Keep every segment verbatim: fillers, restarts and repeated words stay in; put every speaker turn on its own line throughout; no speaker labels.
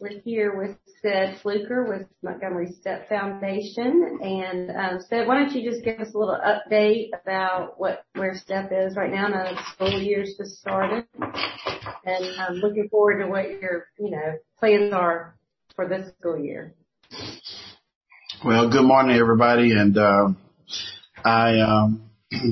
we're here with Seth Fluker with Montgomery Step Foundation. And um, Seth, why don't you just give us a little update about what where Step is right now? Now the school year's just started, and I'm looking forward to what your you know plans are for this school year.
Well, good morning, everybody, and uh, I um,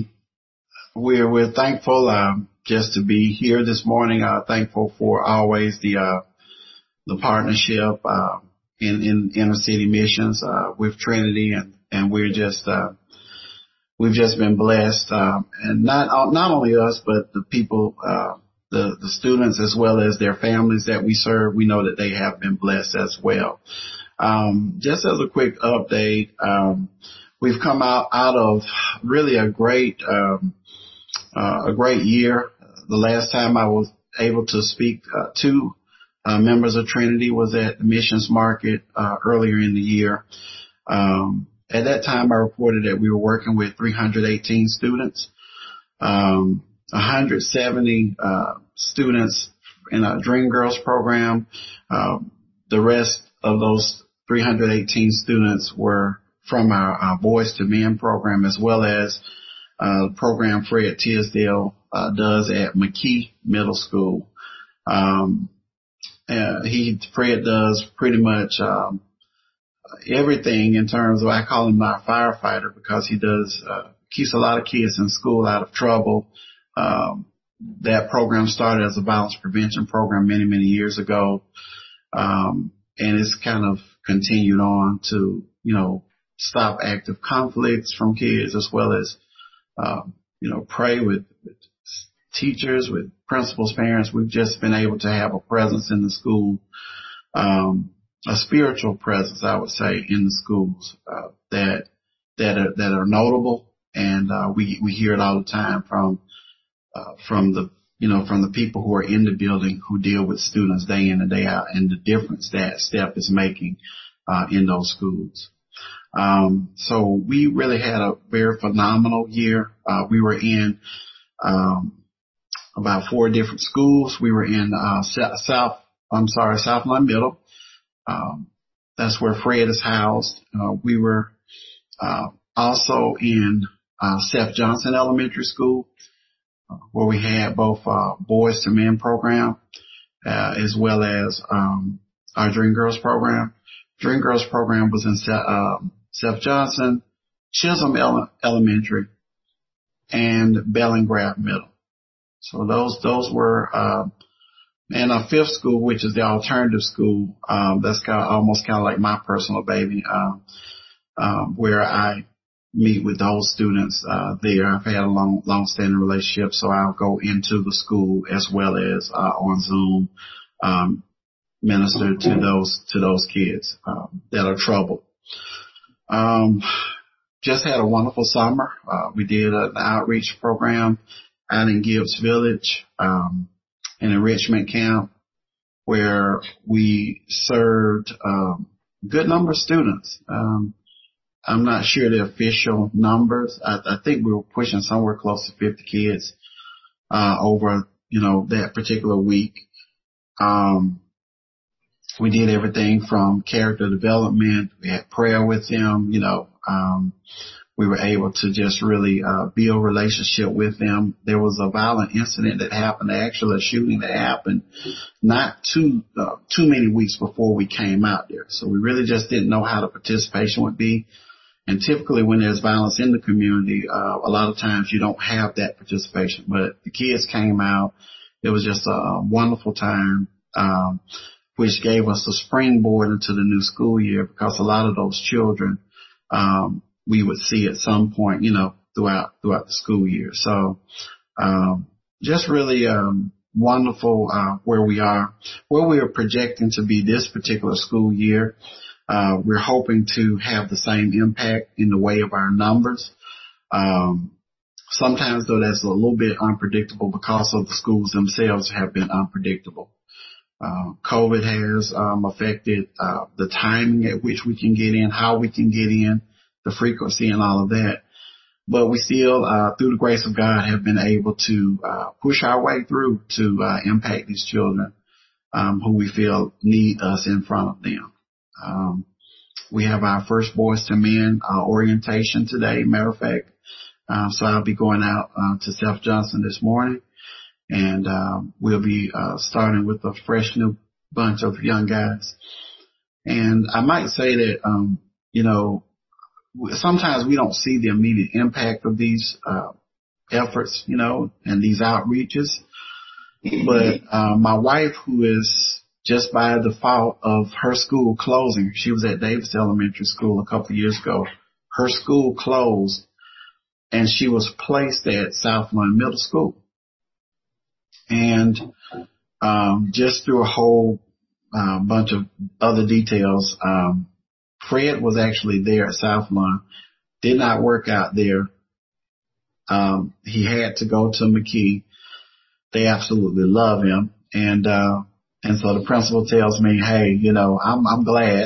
we're we're thankful uh, just to be here this morning. Uh, thankful for always the uh, the partnership uh, in, in inner city missions uh, with Trinity, and, and we're just uh, we've just been blessed, uh, and not not only us, but the people, uh, the the students as well as their families that we serve. We know that they have been blessed as well. Um, just as a quick update, um, we've come out out of really a great um, uh, a great year. The last time I was able to speak uh, to Uh, members of Trinity was at the Missions Market uh, earlier in the year. Um, at that time, I reported that we were working with three hundred eighteen students, um, one hundred seventy uh, students in our Dream Girls program. Uh, the rest of those three hundred eighteen students were from our, our Boys to Men program, as well as uh, the program Fred Tisdale uh, does at McKee Middle School. Um, Uh, he, Fred does pretty much, um, everything in terms of, I call him my firefighter because he does, uh, keeps a lot of kids in school out of trouble. Um, that program started as a violence prevention program many, many years ago. Um, and it's kind of continued on to, you know, stop active conflicts from kids as well as, um, you know, pray with, with teachers, with principals, parents. We've just been able to have a presence in the school, um, a spiritual presence, I would say, in the schools, uh, that, that are, that are notable. And, uh, we, we hear it all the time from, uh, from the, you know, from the people who are in the building who deal with students day in and day out, and the difference that Step is making, uh, in those schools. Um, so we really had a very phenomenal year. Uh, we were in, um, about four different schools. We were in uh, South, I'm sorry, Southland Middle. Um, that's where Fred is housed. Uh, we were uh, also in uh, Seth Johnson Elementary School, uh, where we had both uh, Boys to Men program uh, as well as um, our Dream Girls program. Dream Girls program was in Seth, uh, Seth Johnson, Chisholm Ele- Elementary, and Bellingrad Middle. So those, those were, uh, and our fifth school, which is the alternative school, um, that's kind of almost kind of like my personal baby, um, um, where I meet with those students, uh, there. I've had a long, long standing relationship. So I'll go into the school as well as, uh, on Zoom, um, minister to those, to those kids, um, that are troubled. Um, just had a wonderful summer. Uh, we did an outreach program out in Gibbs Village, um, an enrichment camp where we served um, a good number of students. Um, I'm not sure the official numbers. I, I think we were pushing somewhere close to fifty kids uh, over, you know, that particular week. Um, we did everything from character development. We had prayer with them, you know. Um, We were able to just really uh, build relationship with them. There was a violent incident that happened, actually a shooting that happened not too uh, too many weeks before we came out there. So we really just didn't know how the participation would be. And typically when there's violence in the community, uh, a lot of times you don't have that participation. But the kids came out. It was just a wonderful time, um, which gave us a springboard into the new school year because a lot of those children um, we would see at some point, you know, throughout, throughout the school year. So, um, just really, um, wonderful, uh, where we are, where we are projecting to be this particular school year. Uh, we're hoping to have the same impact in the way of our numbers. Um, sometimes though that's a little bit unpredictable because of the schools themselves have been unpredictable. Uh, COVID has, um, affected, uh, the timing at which we can get in, how we can get in, the frequency and all of that. But we still, uh, through the grace of God, have been able to, uh, push our way through to, uh, impact these children, um, who we feel need us in front of them. Um, we have our first Boys to Men uh, orientation today, matter of fact. Um, so I'll be going out uh, to South Johnson this morning, and um, we'll be uh, starting with a fresh new bunch of young guys. And I might say that, um, you know, sometimes we don't see the immediate impact of these uh, efforts, you know, and these outreaches. But uh, my wife, who is just by default of her school closing, she was at Davis Elementary School a couple of years ago. Her school closed, and she was placed at Southland Middle School. And um, just through a whole uh, bunch of other details, um, Fred was actually there at Southland, did not work out there. Um, he had to go to McKee. They absolutely love him. And, uh, and so the principal tells me, hey, you know, I'm, I'm glad,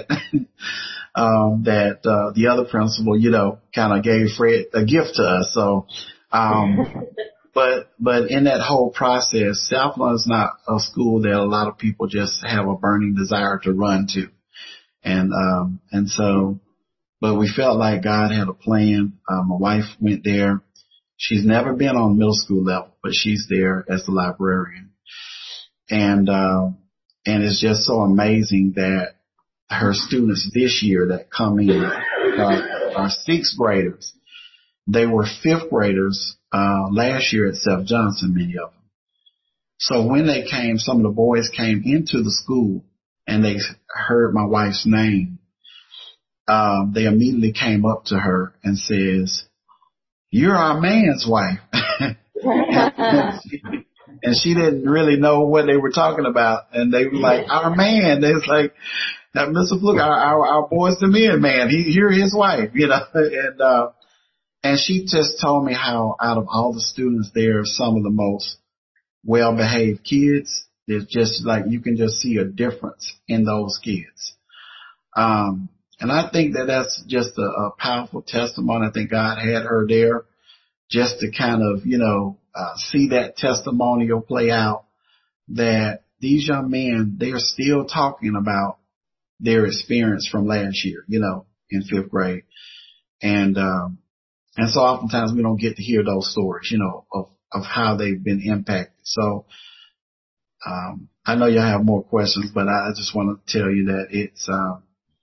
um, that, uh, the other principal, you know, kind of gave Fred a gift to us. So, um, but, but in that whole process, Southland is not a school that a lot of people just have a burning desire to run to. And, um, and so, but we felt like God had a plan. Uh, my wife went there. She's never been on middle school level, but she's there as the librarian. And, uh, and it's just so amazing that her students this year that come in uh, are sixth graders. They were fifth graders, uh, last year at South Johnson, many of them. So when they came, some of the boys came into the school and they heard my wife's name. Um, they immediately came up to her and says, "You're our man's wife." and, she, and she didn't really know what they were talking about. And they were like, "Our man." They was like, "Now, Mister Fluke, our, our, our Boys to Men man, he, you're his wife," you know. And, uh, and she just told me how out of all the students there, some of the most well-behaved kids. It's just like you can just see a difference in those kids. Um, and I think that that's just a, a powerful testimony. I think God had her there just to kind of, you know, uh, see that testimonial play out, that these young men, they are still talking about their experience from last year, you know, in fifth grade. And, um, and so oftentimes we don't get to hear those stories, you know, of, of how they've been impacted. So, um, I know you have more questions, but I just want to tell you that it's, um,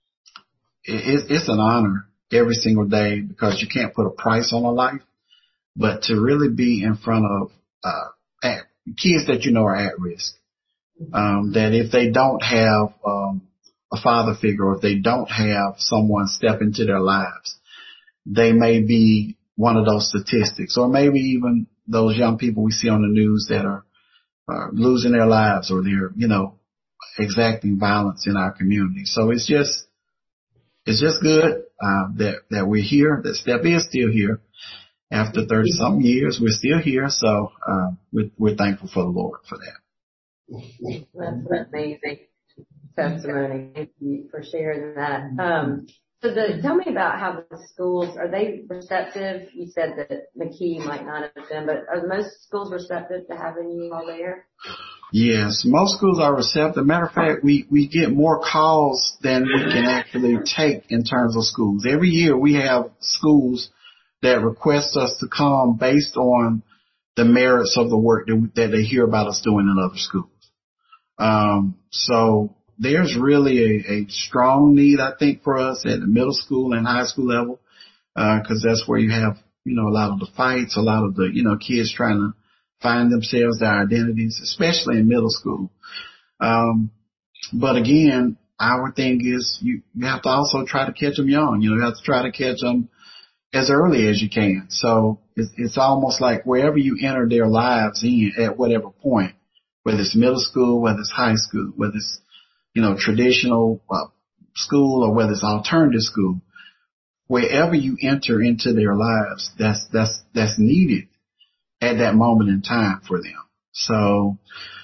it, it's an honor every single day, because you can't put a price on a life, but to really be in front of, uh, at, kids that you know are at risk. Um, that if they don't have, um, a father figure, or if they don't have someone step into their lives, they may be one of those statistics, or maybe even those young people we see on the news that are, are losing their lives, or they're, you know, exacting violence in our community. So it's just, it's just good, uh, that, that we're here, that Step is still here. After thirty something years, we're still here. So, uh, we're, we're thankful for the Lord for that.
That's an amazing testimony. Thank you for sharing that. Um, so the, tell me about how the schools, are they receptive? You said that McKee might not have been, but are most schools receptive to having you all there?
Yes, most schools are receptive. Matter of fact, we, we get more calls than we can actually take in terms of schools. Every year we have schools that request us to come based on the merits of the work that, that they hear about us doing in other schools. Um, so there's really a, a strong need, I think, for us at the middle school and high school level, uh, cause that's where you have, you know, a lot of the fights, a lot of the, you know, kids trying to find themselves, their identities, especially in middle school. Um, but again, our thing is you, you have to also try to catch them young. You know, you have to try to catch them as early as you can. So it's, it's almost like wherever you enter their lives in at whatever point, whether it's middle school, whether it's high school, whether it's, you know, traditional uh, school, or whether it's alternative school, wherever you enter into their lives, that's, that's, that's needed at that moment in time for them. So,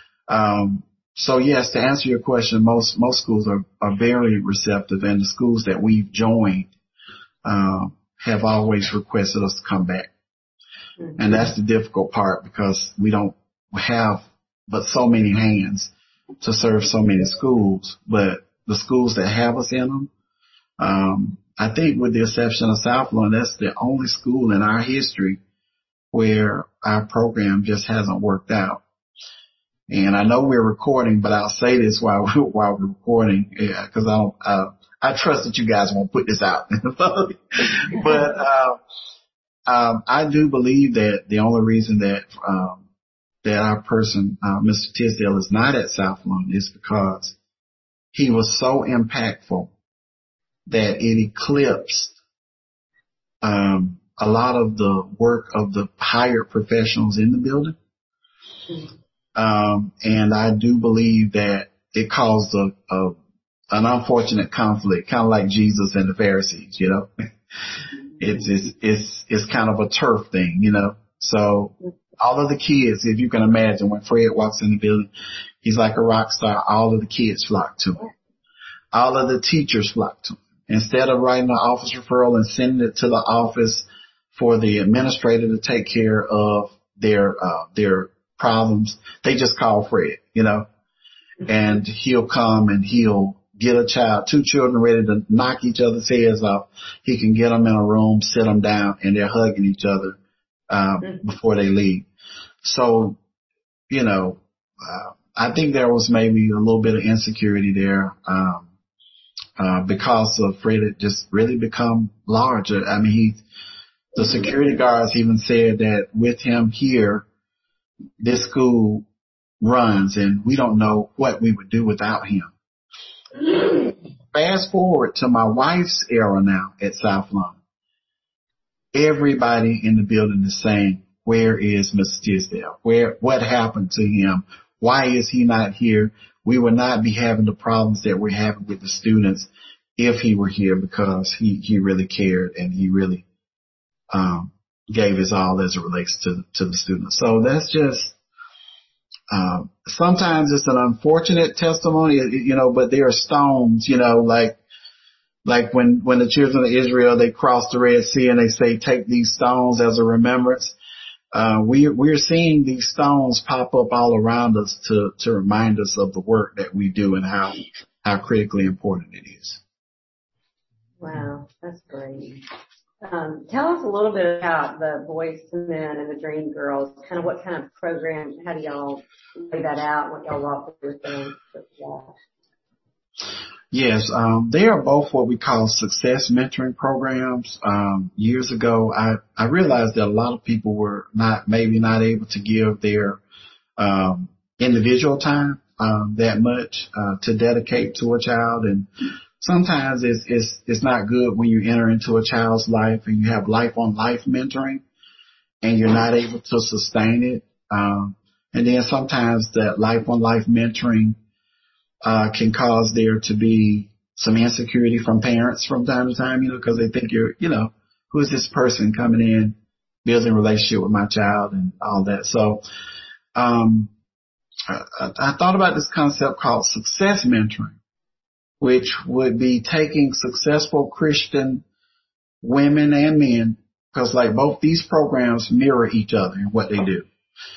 um, so yes, to answer your question, most, most schools are, are very receptive, and the schools that we've joined, um, have always requested us to come back. Mm-hmm. And that's the difficult part, because we don't have but so many hands to serve so many schools, but the schools that have us in them, um, I think with the exception of South Lawn, that's the only school in our history where our program just hasn't worked out. And I know we're recording, but I'll say this while we're, while we're recording, yeah, cause I don't, uh, I trust that you guys won't put this out. But, uh, um, I do believe that the only reason that, um, that our person, uh, Mister Tisdale is not at South Lawn is because he was so impactful that it eclipsed, um, a lot of the work of the hired professionals in the building. Um, and I do believe that it caused a, a an unfortunate conflict, kind of like Jesus and the Pharisees, you know. It's it's it's it's kind of a turf thing, you know. So all of the kids, if you can imagine, when Fred walks in the building, he's like a rock star. All of the kids flock to him. All of the teachers flock to him. Instead of writing an office referral and sending it to the office for the administrator to take care of their uh, their problems, they just call Fred, you know, and he'll come and he'll get a child, two children ready to knock each other's heads off. He can get them in a room, sit them down, and they're hugging each other um, mm-hmm. before they leave. So, you know, uh, I think there was maybe a little bit of insecurity there um, uh, because of Fred had just really become larger. I mean, he, the security guards even said that with him here, this school runs and we don't know what we would do without him. Fast forward to my wife's era now at South Lawn. Everybody in the building is saying, where is Mister Tisdale? Where, what happened to him? Why is he not here? We would not be having the problems that we're having with the students if he were here, because he, he really cared and he really, um, gave his all as it relates to, to the students. So that's just, um, sometimes it's an unfortunate testimony, you know, but there are stones, you know, like, like when, when the children of Israel, they crossed the Red Sea and they say, take these stones as a remembrance. Uh, we, we're seeing these stones pop up all around us to, to remind us of the work that we do and how, how critically important it is.
Wow. That's great. Um, tell us a little bit about the Boys to Men and the Dream Girls, kind of what kind of program, how do y'all lay that out, what y'all walk through with them?
Yes, um, they are both what we call success mentoring programs. Um, years ago, I, I realized that a lot of people were not, maybe not able to give their, um, individual time, um, that much, uh, to dedicate to a child. And sometimes it's, it's, it's not good when you enter into a child's life and you have life on life mentoring and you're not able to sustain it. Um, and then sometimes that life on life mentoring, uh, can cause there to be some insecurity from parents from time to time, you know, because they think you're, you know, who is this person coming in, building a relationship with my child and all that. So, um, I, I thought about this concept called success mentoring, which would be taking successful Christian women and men, because like both these programs mirror each other in what they do.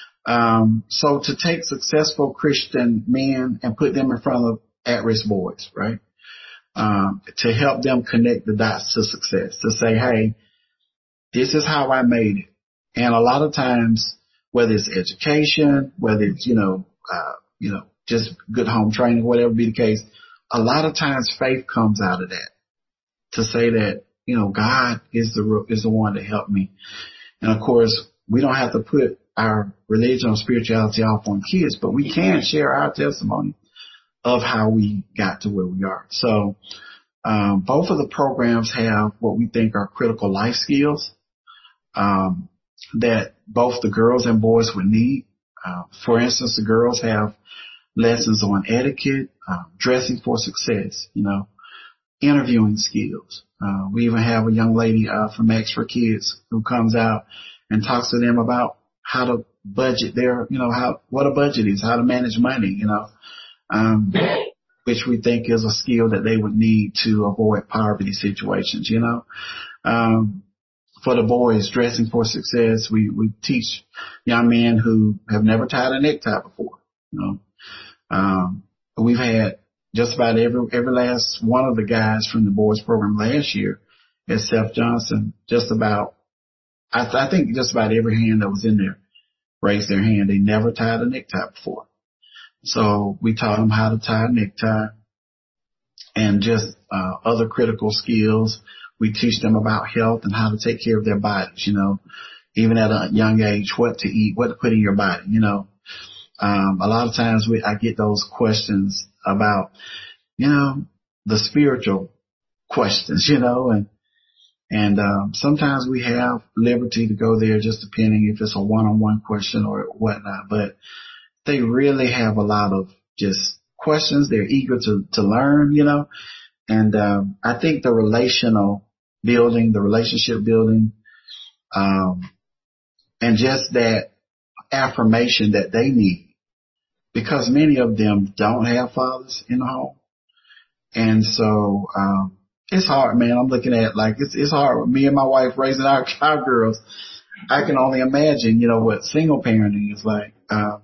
Um, so to take successful Christian men and put them in front of at-risk boys, right? Um, to help them connect the dots to success, to say, hey, this is how I made it. And a lot of times, whether it's education, whether it's, you know, uh, you know, just good home training, whatever be the case, a lot of times faith comes out of that to say that, you know, God is the, is the one that helped me. And of course, we don't have to put our religion or spirituality off on kids, but we can share our testimony of how we got to where we are. So, um, both of the programs have what we think are critical life skills, um, that both the girls and boys would need. Uh, for instance, the girls have lessons on etiquette, uh, dressing for success, you know, interviewing skills. Uh, we even have a young lady, uh, from Acts for Kids who comes out and talks to them about how to budget their, you know, how, what a budget is, how to manage money, you know, um, which we think is a skill that they would need to avoid poverty situations, you know. Um, for the boys, dressing for success, we, we teach young men who have never tied a necktie before, you know. Um, we've had just about every, every last one of the guys from the boys program last year at Seth Johnson, just about, I, th- I think just about every hand that was in there raised their hand. They never tied a necktie before. So we taught them how to tie a necktie and just, uh, other critical skills. We teach them about health and how to take care of their bodies, you know, even at a young age, what to eat, what to put in your body, you know. Um, a lot of times we, I get those questions about, you know, the spiritual questions, you know, and, and, um, sometimes we have liberty to go there just depending if it's a one-on-one question or whatnot, but they really have a lot of just questions. They're eager to, to learn, you know, and, um, I think the relational building, the relationship building, um, and just that affirmation that they need, because many of them don't have fathers in the home. And so, um, it's hard, man. I'm looking at like, it's, it's hard. Me and my wife raising our, our girls. I can only imagine, you know, what single parenting is like. Um,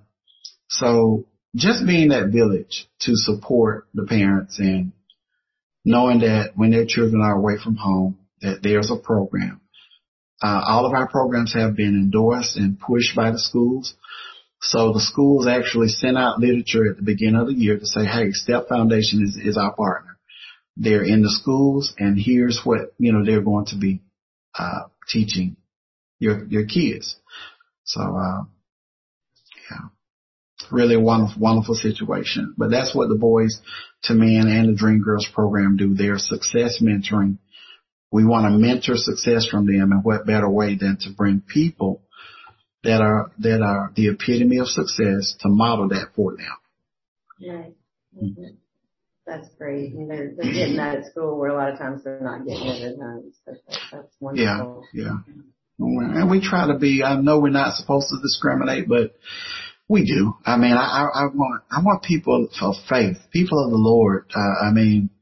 so just being that village to support the parents and knowing that when their children are away from home, that there's a program. Uh, all of our programs have been endorsed and pushed by the schools. So the schools actually sent out literature at the beginning of the year to say, hey, Step Foundation is, is our partner. They're in the schools, and here's what, you know, they're going to be, uh, teaching your, your kids. So, uh, yeah, really a wonderful, wonderful situation. But that's what the Boys to Men and the Dream Girls program do. They're success mentoring. We want to mentor success from them, and what better way than to bring people that are, that are the epitome of success to model that for them.
Right. Mm-hmm. That's great. And they're, they're getting that at school where a lot of times they're not getting it at home. So that's, that's wonderful.
Yeah, yeah. And we try to be, I know we're not supposed to discriminate, but we do. I mean, I, I, I want, I want people of faith, people of the Lord. Uh, I mean,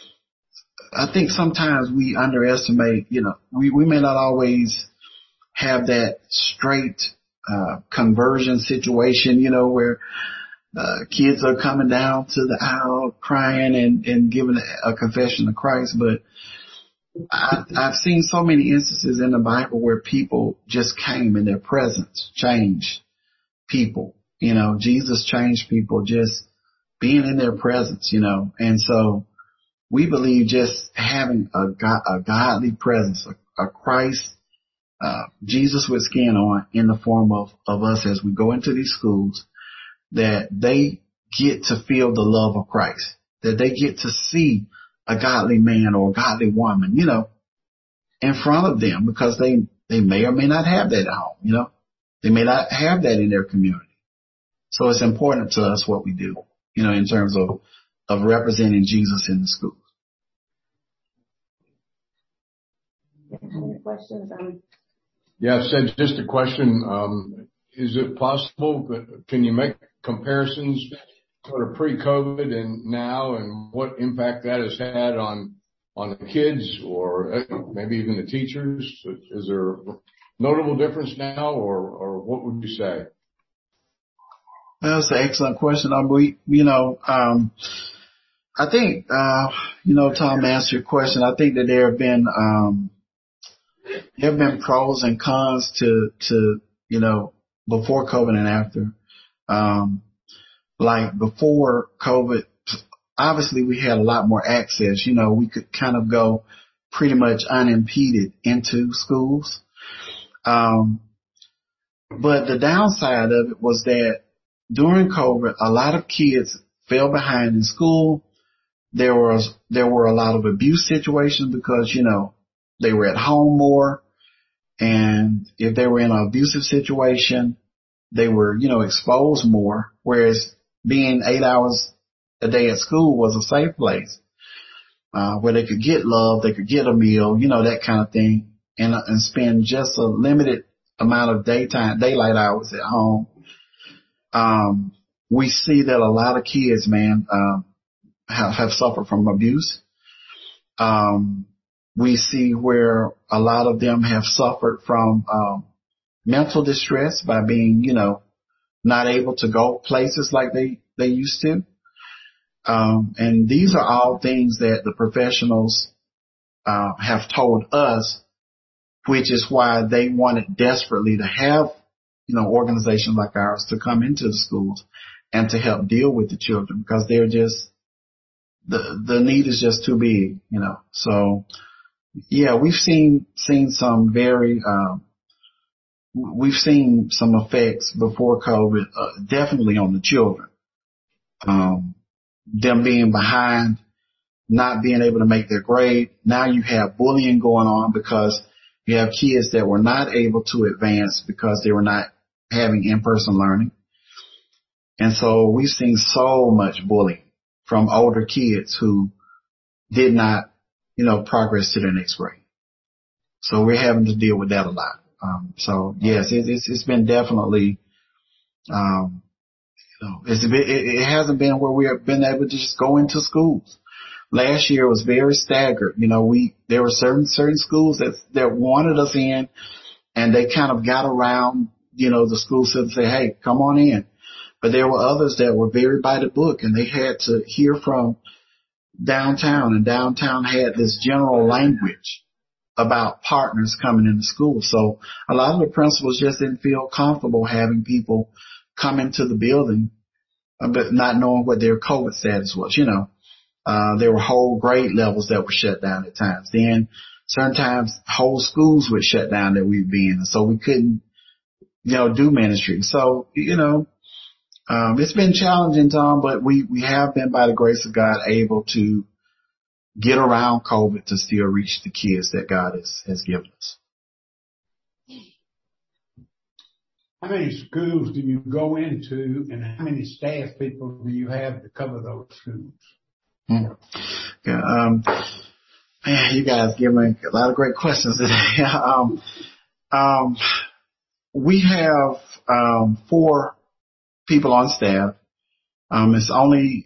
I think sometimes we underestimate, you know, we, we may not always have that straight, uh, conversion situation, you know, where, Uh, kids are coming down to the aisle crying and, and giving a, a confession of Christ. But I, I've seen so many instances in the Bible where people just came and their presence changed people. You know, Jesus changed people just being in their presence, you know. And so we believe just having a, God, a godly presence, a, a Christ, uh, Jesus with skin on in the form of, of us as we go into these schools, that they get to feel the love of Christ, that they get to see a godly man or a godly woman, you know, in front of them, because they, they may or may not have that at home, you know, they may not have that in their community. So it's important to us what we do, you know, in terms of, of representing Jesus in the schools.
Any questions? Um,
yeah, said just a question. Um, is it possible, can you make comparisons sort of pre-COVID and now, and what impact that has had on on the kids or maybe even the teachers? Is there a notable difference now, or or what would you say?
That's an excellent question. Um, we, you know, um, I think, uh, you know, Tom asked your question. I think that there have been um, there have been pros and cons to to you know, before COVID and after. Um, like before COVID, obviously we had a lot more access. You know, we could kind of go pretty much unimpeded into schools. Um, but the downside of it was that during COVID, a lot of kids fell behind in school. There was, there were a lot of abuse situations because, you know, they were at home more. And if they were in an abusive situation, they were, you know, exposed more, whereas being eight hours a day at school was a safe place, uh, where they could get love, they could get a meal, you know, that kind of thing, and, and spend just a limited amount of daytime, daylight hours at home. Um, we see that a lot of kids, man, um, have, have suffered from abuse. Um, we see where a lot of them have suffered from, um, mental distress by being, you know, not able to go places like they, they used to. Um, and these are all things that the professionals, uh, have told us, which is why they wanted desperately to have, you know, organizations like ours to come into the schools and to help deal with the children, because they're just, the, the need is just too big, you know. So yeah, we've seen, seen some very, um, we've seen some effects before COVID, uh, definitely on the children. Um, them being behind, not being able to make their grade. Now you have bullying going on because you have kids that were not able to advance because they were not having in-person learning. And so we've seen so much bullying from older kids who did not, you know, progress to their next grade. So we're having to deal with that a lot. Um, so yes, it, it's, it's been definitely, um, you know, it's been, it, it hasn't been where we have been able to just go into schools. Last year was very staggered. You know, we, there were certain, certain schools that, that wanted us in, and they kind of got around, you know, the school system and say, hey, come on in. But there were others that were very by the book, and they had to hear from downtown, and downtown had this general language about partners coming into school. So a lot of the principals just didn't feel comfortable having people come into the building, but not knowing what their COVID status was, you know. Uh, there were whole grade levels that were shut down at times. Then certain times whole schools would shut down that we'd be in. So we couldn't, you know, do ministry. So, you know, um, it's been challenging, Tom, but we, we have been, by the grace of God, able to get around COVID to still reach the kids that God has, has given us.
How many schools do you go into, and how many staff people do you have to cover those schools?
Mm. Yeah, um, man, you guys give me a lot of great questions today. um, um, we have, um, four people on staff. Um, it's only,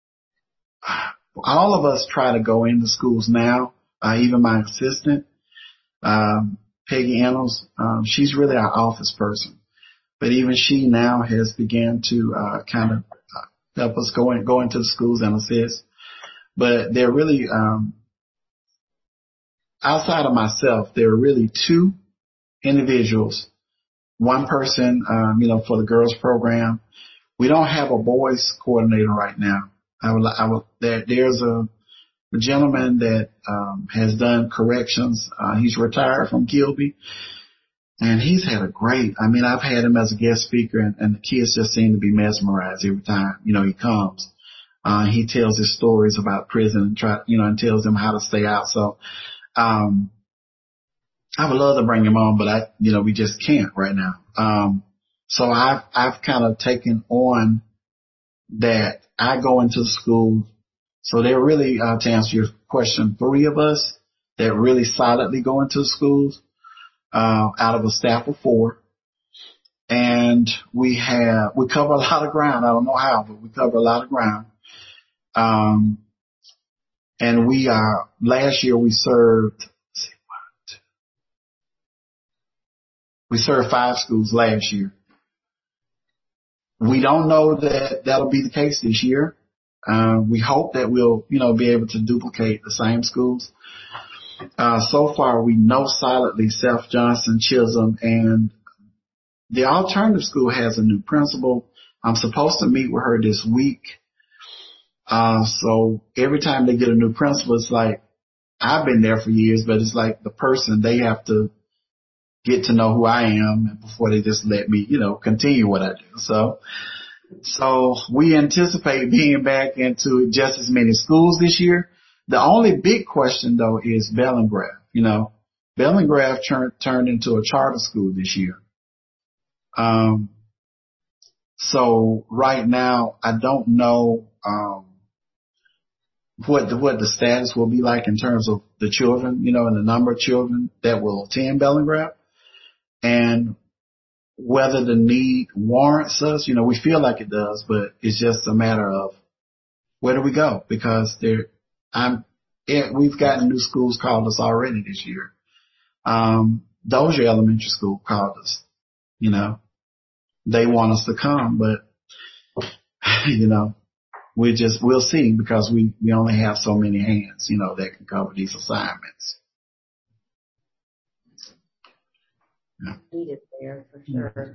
all of us try to go into schools now, uh, even my assistant, um, Peggy Ennels, um, she's really our office person, but even she now has began to, uh, kind of help us go in, go into the schools and assist. But they're really, um, outside of myself, there are really two individuals, one person, um, you know, for the girls program. We don't have a boys coordinator right now. I will, I will, there, there's a, a gentleman that, um, has done corrections. Uh, he's retired from Gilby, and he's had a great, I mean, I've had him as a guest speaker, and, and the kids just seem to be mesmerized every time, you know, he comes. Uh, he tells his stories about prison and try, you know, and tells them how to stay out. So, um, I would love to bring him on, but I, you know, we just can't right now. Um, so I've, I've kind of taken on that. I go into the school. So there are really, uh, to answer your question, three of us that really solidly go into the schools, uh, out of a staff of four. And we have, we cover a lot of ground. I don't know how, but we cover a lot of ground. Um, and we are, last year we served, let's see, one, two, we served five schools last year. We don't know that that'll be the case this year. Uh, we hope that we'll, you know, be able to duplicate the same schools. Uh, so far we know solidly Seth Johnson, Chisholm, and the alternative school has a new principal. I'm supposed to meet with her this week. Uh, so every time they get a new principal, it's like, I've been there for years, but it's like the person, they have to get to know who I am before they just let me, you know, continue what I do. So, so we anticipate being back into just as many schools this year. The only big question though is Bellingraph. You know, Bellingraph turned, turned into a charter school this year. Um, so right now I don't know, um, what the, what the status will be like in terms of the children, you know, and the number of children that will attend Bellingraph, and whether the need warrants us. You know, we feel like it does, but it's just a matter of where do we go? Because there, I'm, it, we've gotten new schools called us already this year. Um, Dozier Elementary School called us, you know, they want us to come, but you know, we just, we'll see because we, we only have so many hands, you know, that can cover these assignments.
Yeah. Need it there for sure.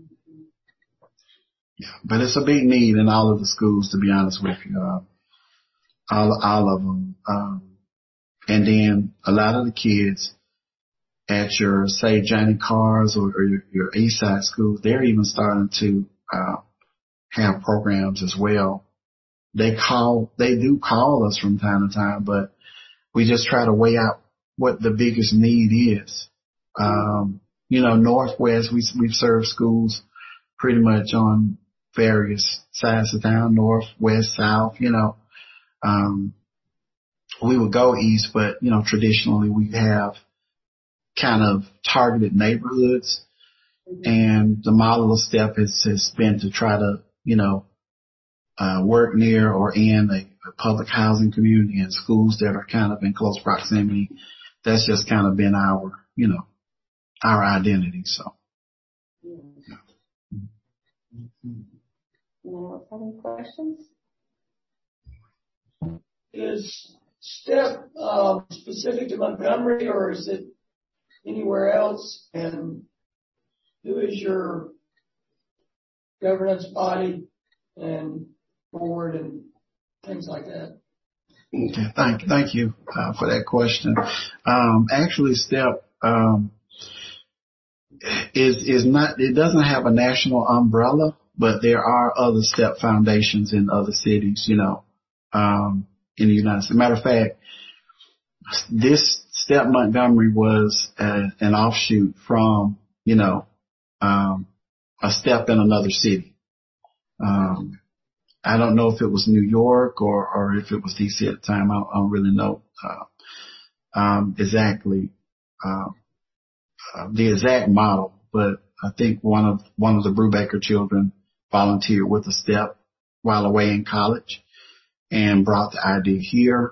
Yeah, but it's a big need in all of the schools, to be honest with you. Uh, all, all of them. Um, and then a lot of the kids at your, say, Johnny Carr's or, or your, your East Side schools, they're even starting to, uh, have programs as well. They call, they do call us from time to time, but we just try to weigh out what the biggest need is. Um, you know, Northwest, we, we've served schools pretty much on various sides of town, north, west, south, you know. Um, we would go east, but, you know, traditionally we have kind of targeted neighborhoods. Mm-hmm. And the model of STEP has, has been to try to, you know, uh, work near or in a, a public housing community and schools that are kind of in close proximity. That's just kind of been our, you know, our identity. So.
Yeah. Anyone else have any questions?
Is STEP um, specific to Montgomery, or is it anywhere else? And who is your governance body and board and things like that?
Okay, thank thank you uh, for that question. Um, actually, STEP um, is is not. It doesn't have a national umbrella, but there are other STEP foundations in other cities. You know. Um, in the United States. Matter of fact, this STEP Montgomery was a, an offshoot from, you know, um, a STEP in another city. Um, I don't know if it was New York or, or if it was D C at the time. I don't, I don't really know, uh, um, exactly, uh, uh, the exact model, but I think one of, one of the Brubaker children volunteered with a STEP while away in college and brought the idea here.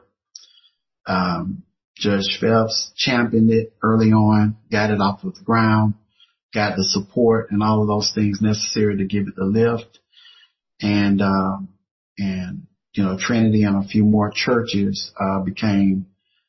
Um, Judge Phelps championed it early on, got it off of the ground, got the support and all of those things necessary to give it the lift. And, um, and, you know, Trinity and a few more churches, uh, became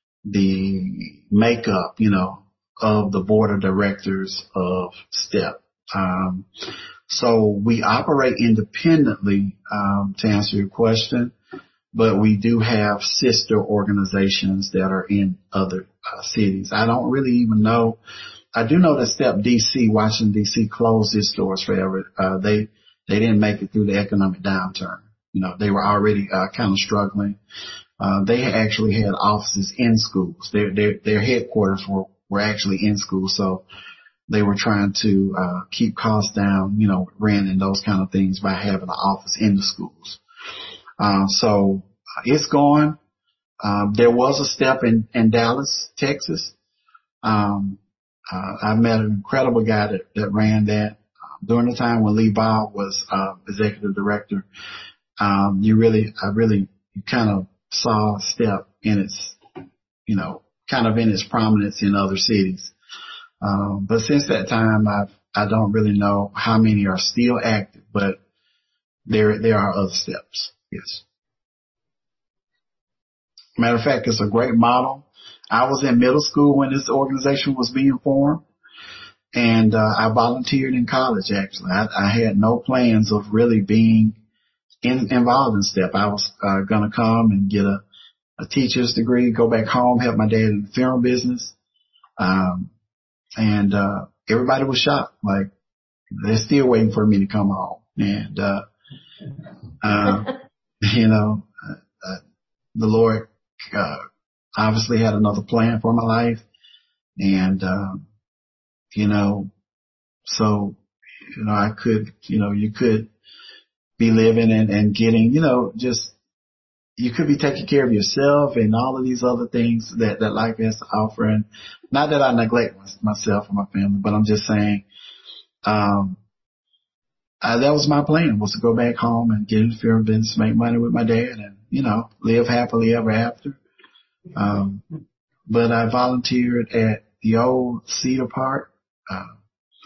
the makeup, you know, of the board of directors of STEP. Um, so we operate independently, um, to answer your question. But we do have sister organizations that are in other uh, cities. I don't really even know. I do know that STEP D C, Washington D C, closed its doors forever. Uh, they they didn't make it through the economic downturn. You know, they were already uh, kind of struggling. Uh, they actually had offices in schools. Their their their headquarters were were actually in schools, so they were trying to uh, keep costs down. You know, rent and those kind of things by having an office in the schools. Uh, so uh, it's gone. Um, there was a STEP in, in Dallas, Texas. Um, uh, I met an incredible guy that, that ran that uh, during the time when Lee Ball was, uh, executive director. Um, you really, I really, you kind of saw STEP in its, you know, kind of in its prominence in other cities. Um, but since that time, I've, I don't really know how many are still active, but there, there are other STEPs. Yes. Matter of fact, it's a great model. I was in middle school when this organization was being formed, and uh, I volunteered in college, actually. I, I had no plans of really being in, involved in STEP. I was uh, going to come and get a, a teacher's degree, go back home, help my dad in the funeral business. Um, and uh, everybody was shocked. Like, they're still waiting for me to come home. And, uh, uh, you know, uh, the Lord uh, obviously had another plan for my life. And, um, you know, so, you know, I could, you know, you could be living and, and getting, you know, just, you could be taking care of yourself and all of these other things that, that life has to offer. And not that I neglect myself or my family, but I'm just saying, um, I, that was my plan, was to go back home and get into the funeral business, make money with my dad and, you know, live happily ever after. Um, but I volunteered at the old Cedar Park, uh,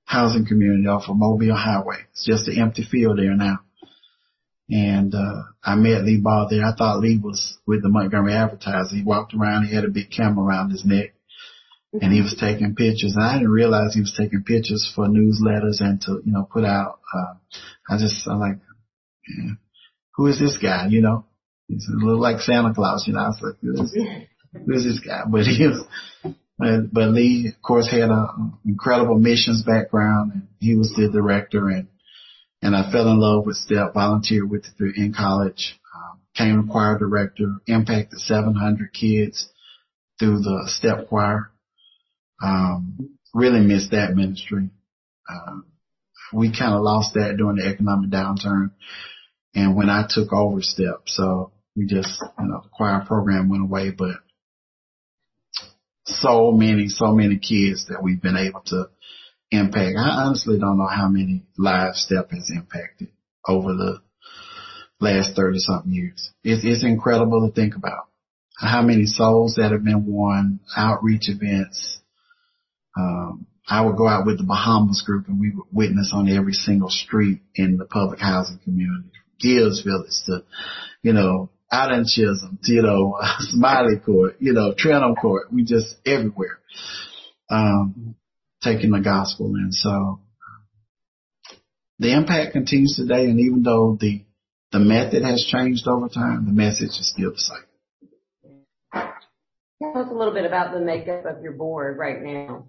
housing community off of Mobile Highway. It's just an empty field there now. And, uh, I met Lee Ball there. I thought Lee was with the Montgomery Advertiser. He walked around. He had a big camera around his neck and he was taking pictures. And I didn't realize he was taking pictures for newsletters and to, you know, put out, uh, I just, I'm like, yeah, who is this guy? You know, he's a little like Santa Claus, you know. I was like, who is, who is this guy? But he was, but, but Lee, of course, had an incredible missions background and he was the director and, And I fell in love with STEP, volunteered with it through in college, um, became a choir director, impacted seven hundred kids through the STEP choir. Um, really missed that ministry. Um, we kind of lost that during the economic downturn. And when I took over STEP, so we just, you know, the choir program went away, but so many, so many kids that we've been able to impact. I honestly don't know how many lives STEP has impacted over the last thirty something years. It's, it's incredible to think about how many souls that have been won, outreach events. Um, I would go out with the Bahamas group and we would witness on every single street in the public housing community, Gibbs Village to, you know, out in Chisholm, you know, Smiley Court, you know, Trenholm Court. We just everywhere. Um, taking the gospel. And so the impact continues today. And even though the, the method has changed over time, the message is still the same.
Tell us a little bit about the makeup of your board right now.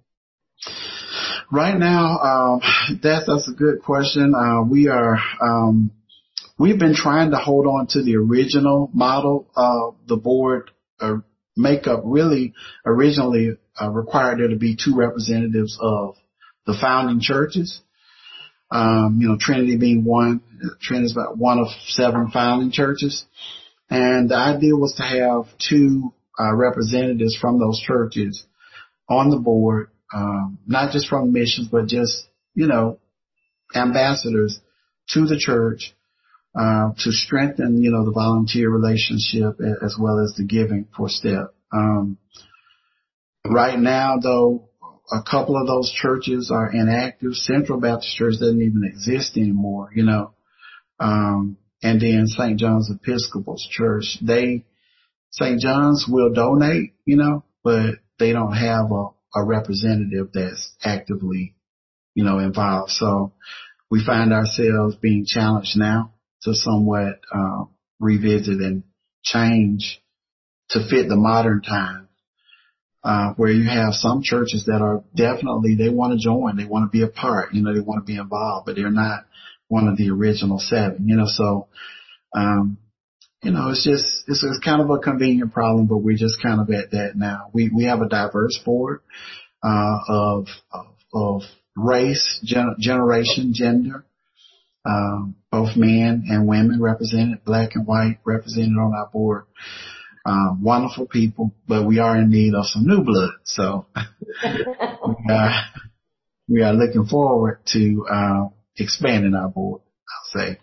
Right now, um, that's, that's a good question. Uh, we are, um, we've been trying to hold on to the original model of the board uh, makeup. Really originally uh, required there to be two representatives of the founding churches. Um, you know, Trinity being one. Trinity is about one of seven founding churches. And the idea was to have two uh, representatives from those churches on the board, um, not just from missions, but just, you know, ambassadors to the church, uh, to strengthen, you know, the volunteer relationship as well as the giving for STEP. Um, right now, though, a couple of those churches are inactive. Central Baptist Church doesn't even exist anymore, you know. Um, and then Saint John's Episcopal Church, they, Saint John's will donate, you know, but they don't have a, a representative that's actively, you know, involved. So we find ourselves being challenged now to somewhat, uh, revisit and change to fit the modern time, uh, where you have some churches that are definitely, they want to join, they want to be a part, you know, they want to be involved, but they're not one of the original seven, you know, so, um, you know, it's just, it's, it's kind of a convenient problem, but we're just kind of at that now. We, we have a diverse board, uh, of, of, of race, gen- generation, gender, um, both men and women represented, black and white represented on our board. Um, wonderful people, but we are in need of some new blood. So we are, we are looking forward to, uh, expanding our board, I'll say.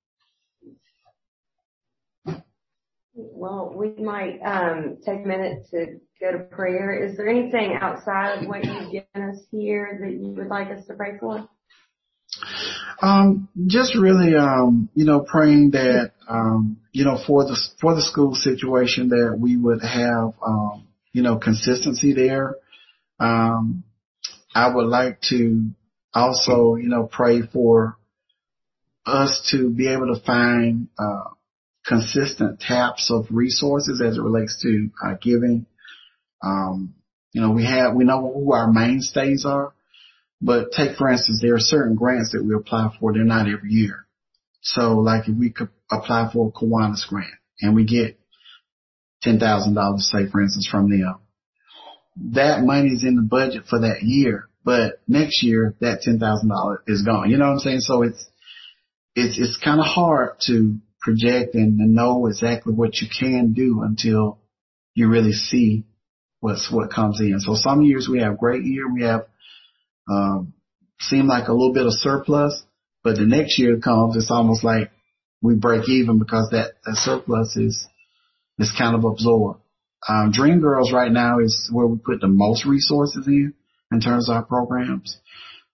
Well, we might um, take a minute to go to prayer. Is there anything outside of what you've given us here that you would like us to pray for?
Um, just really, um, you know, praying that, um, you know, for the, for the school situation that we would have, um, you know, consistency there. Um, I would like to also, you know, pray for us to be able to find, uh, consistent taps of resources as it relates to uh, giving. Um, you know, we have, we know who our mainstays are, but take, for instance, there are certain grants that we apply for. They're not every year. So like if we could apply for a Kiwanis grant and we get ten thousand dollars, say, for instance, from them, that money is in the budget for that year, but next year that ten thousand dollars is gone. You know what I'm saying? So it's, it's, it's kind of hard to project and know exactly what you can do until you really see what's what comes in. So some years we have great year, we have um seem like a little bit of surplus, but the next year comes, it's almost like we break even because that, that surplus is is kind of absorbed. Um Dream Girls right now is where we put the most resources in in terms of our programs.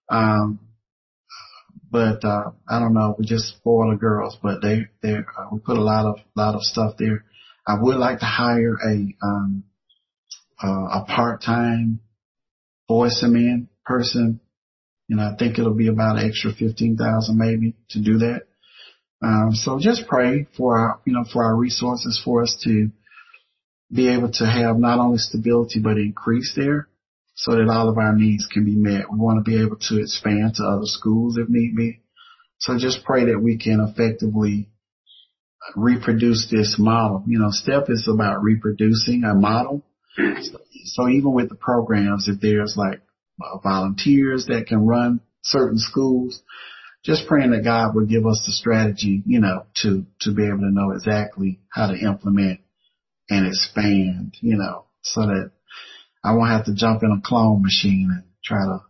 Um, but, uh, I don't know, we just spoil the girls, but they, they, uh, we put a lot of, lot of stuff there. I would like to hire a, um, uh, a part-time voice and man person. You know, I think it'll be about an extra fifteen thousand maybe to do that. Um, so just pray for our, you know, for our resources for us to be able to have not only stability, but increase there so that all of our needs can be met. We want to be able to expand to other schools if need be. So just pray that we can effectively reproduce this model. You know, STEP is about reproducing a model. So, so even with the programs, if there's like uh, volunteers that can run certain schools, just praying that God will give us the strategy, you know, to, to be able to know exactly how to implement and expand, you know, so that I won't have to jump in a clone machine and try to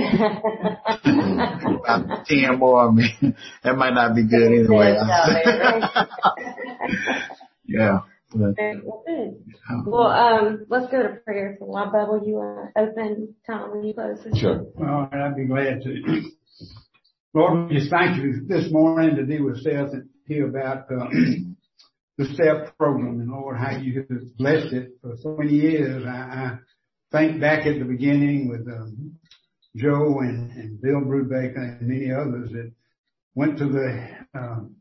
about ten more of me. That might not be good anyway. Yeah. But,
well, good. Well, um, let's go to prayer. So, while Bubble, you want to open, Tom, when you close this?
Sure. Well, I'd be glad to. Lord, we just thank you this morning to be with Seth and hear about uh, the STEP program, and Lord, how you have blessed it for so many years. I, I think back at the beginning with um, Joe and, and Bill Brubaker and many others that went to the um,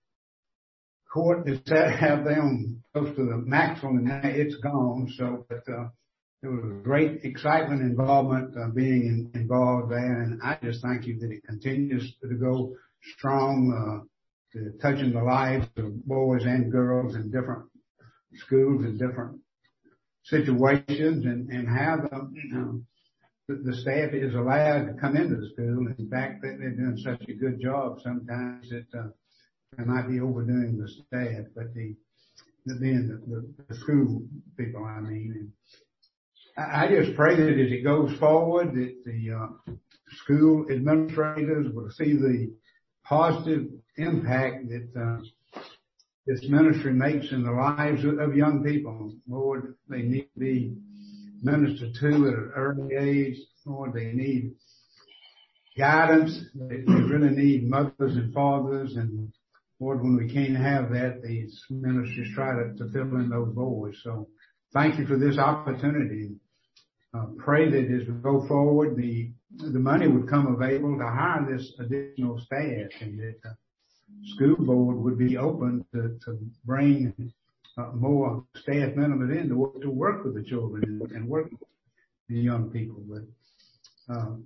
court that sat have them close to the maximum, and now it's gone. So, but uh, there was great excitement, involvement, uh, being in, involved there, and I just thank you that it continues to go strong, uh, to touching the lives of boys and girls in different schools and different situations, and, and how the, you know, the, the staff is allowed to come into the school. In fact, they're doing such a good job sometimes that uh, they might be overdoing the staff, but the, the being the, the, the school people, I mean. And I, I just pray that as it goes forward, that the uh, school administrators will see the positive impact that uh, this ministry makes in the lives of, of young people. Lord, they need to be ministered to at an early age. Lord, they need guidance. They, they really need mothers and fathers. And Lord, when we can't have that, these ministries try to, to fill in those voids. So thank you for this opportunity. Uh, pray that as we go forward, the the money would come available to hire this additional staff, and that the school board would be open to, to bring uh, more staff members in to work, to work with the children and, and work with the young people. But um,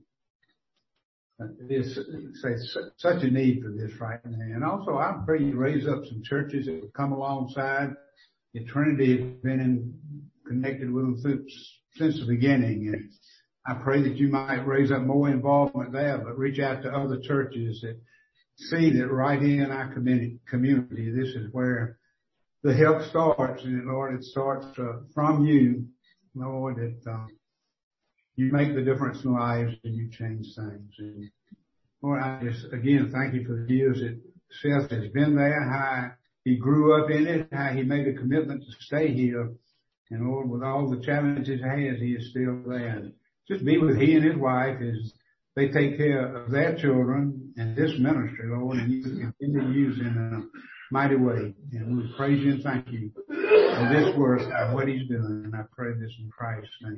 there's such a need for this right now. And also, I pray you raise up some churches that would come alongside. The Trinity has been in, connected with them through, since the beginning, and I pray that you might raise up more involvement there, but reach out to other churches that see that right in our community, community this is where the help starts. And Lord, it starts uh, from you, Lord, that uh, you make the difference in lives and you change things. And Lord, I just, again, thank you for the years that Seth has been there, how he grew up in it, how he made a commitment to stay here. And Lord, with all the challenges he has, he is still there. Just be with he and his wife as they take care of their children and this ministry, Lord, and you continue to use in a mighty way. And we praise you and thank you for this work and what he's doing. And I pray this in Christ's name.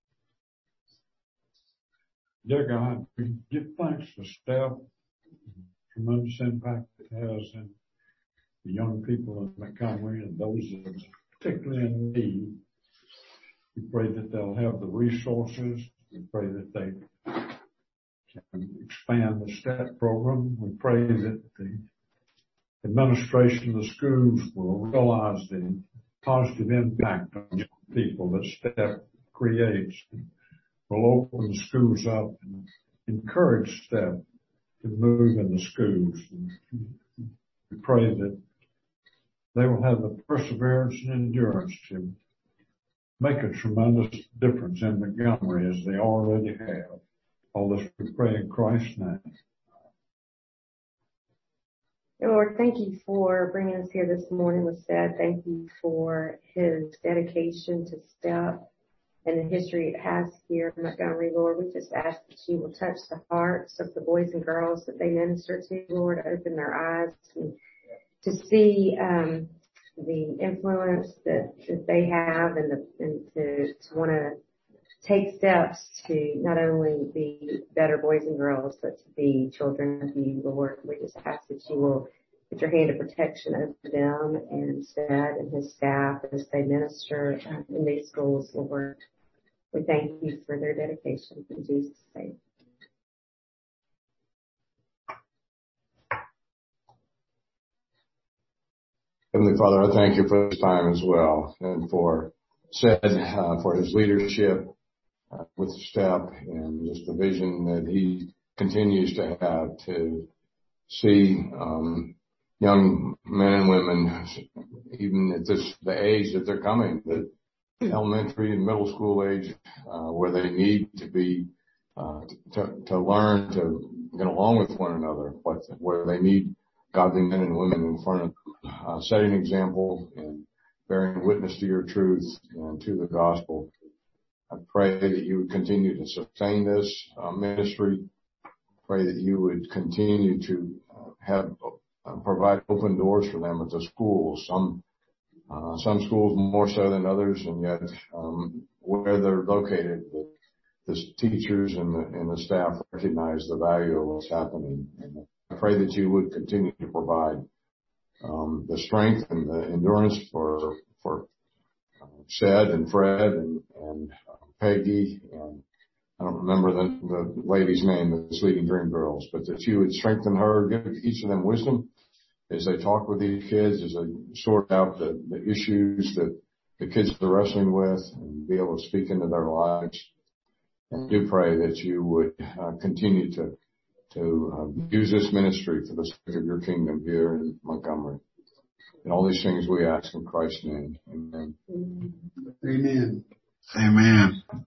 Dear God, we give thanks for STEP, tremendous impact it has in the young people in Montgomery and those that are particularly in need. We pray that they'll have the resources. We pray that they can expand the STEP program. We pray that the administration of the schools will realize the positive impact on young people that STEP creates. We'll open the schools up and encourage STEP to move in the schools. And we pray that they will have the perseverance and endurance to make a tremendous difference in Montgomery as they already have. All this we pray in Christ's name.
Lord, thank you for bringing us here this morning with Seth. Thank you for his dedication to STEP. and the history it has here in Montgomery, Lord. We just ask that you will touch the hearts of the boys and girls that they minister to, Lord, open their eyes and to see um, the influence that, that they have and, the, and to, to want to take steps to not only be better boys and girls, but to be children of you, Lord. We just ask that you will put your hand of protection over them and Seth and his staff as they minister um, in these schools, Lord. We thank you for their dedication. In Jesus' name.
Heavenly Father, I thank you for this time as well, and for Seth, uh, for his leadership uh, with STEP, and just the vision that he continues to have to see um, young men and women, even at this the age that they're coming, the elementary and middle school age, uh, where they need to be uh, to, to learn to get along with one another, but where they need godly men and women in front of them, uh, setting an example and bearing witness to your truth and to the gospel. I pray that you would continue to sustain this uh, ministry. Pray that you would continue to uh, have uh, provide open doors for them at the schools. Some uh, some schools more so than others, and yet um, where they're located, the, the teachers and the, and the staff recognize the value of what's happening. And I pray that you would continue to provide um, the strength and the endurance for for uh, Sed and Fred and, and uh, Peggy and I don't remember the, the lady's name that's leading Dream Girls, but that you would strengthen her, give each of them wisdom as they talk with these kids, as they sort out the, the issues that the kids are wrestling with, and be able to speak into their lives. And do pray that you would uh, continue to to uh, use this ministry for the sake of your kingdom here in Montgomery. And all these things we ask in Christ's name. Amen.
Amen.
Amen.